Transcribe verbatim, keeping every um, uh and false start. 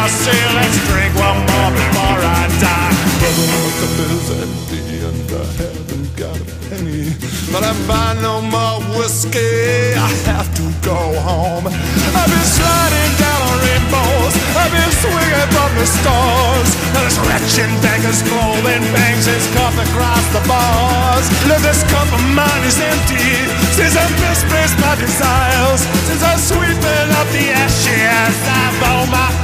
I say let's drink one more before I die. Brother, my cup is empty and I haven't got a penny, but I buy no more whiskey, I have to go home. I've been sliding down on rainbows, I've been swinging from the stars, and this wretched beggar's clothing bangs his cup across the bars. Look, this cup of mine is empty since I've misplaced my desires, since I'm sweeping up the ashes of all my